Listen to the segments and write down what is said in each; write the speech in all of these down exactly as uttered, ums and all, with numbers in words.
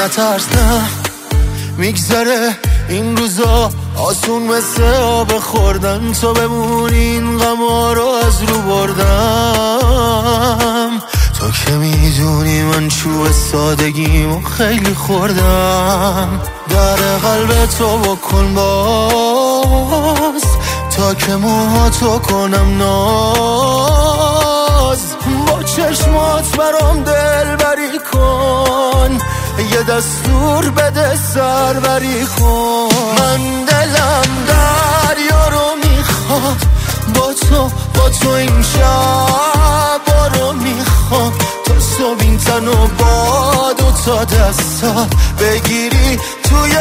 نترس نه میگذره این روزا آسون مثل آب خوردن، تو بمون این غما رو از رو بردم. تو که میدونی من چوب سادگیمو خیلی خوردم. در قلب تو بکن باز تا که موهاتو کنم ناز. با چشمات برام دلبری کن، یه دستور بده سربری کن. من دلم دریا رو میخواد، با تو با تو این شبا رو میخوام. تا صبح این تن و با دو تا دستا بگیری توی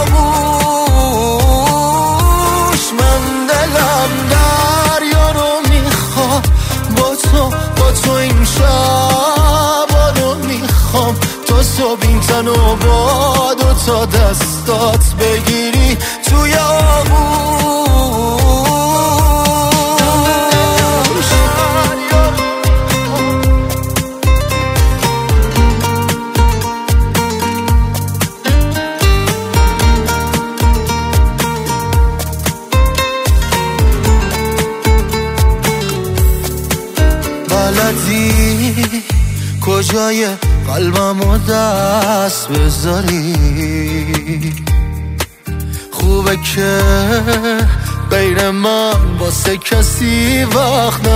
آغوش. من دلم دریا رو میخواد، با تو با تو این شبا رو میخوام. تا صبح این تن و با دو تا دستات بگیری توی آغوش. بلدی کجای قلبمو دست بذاری، خوبه که غیر من واسه کسی وقت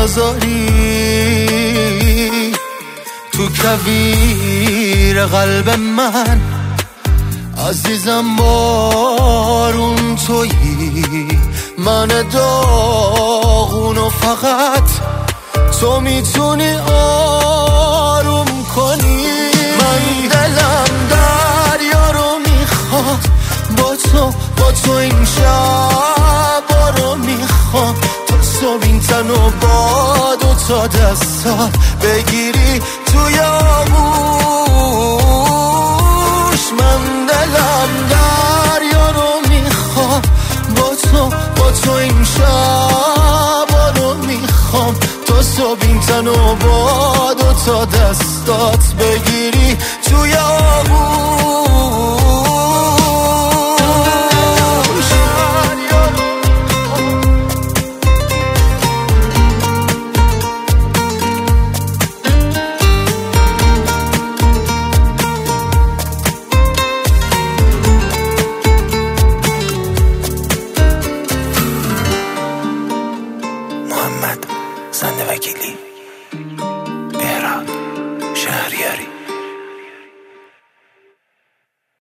نذاری. تو کویر قلب من عزیزم بارون تویی، من داغونو فقط تو میتونی آروم کنی. من دلم دریا رو میخواد، با تو با تو این شبا رو میخوام. تا صبح این تن و با دو تا دستا بگیری توی آغوش. من دلم دریا رو میخواد، با تو با تو این شبا رو میخوام. تا صبح این تن و با دو تا دستات بگیری توی آغوش. محمد زنده وکیلی.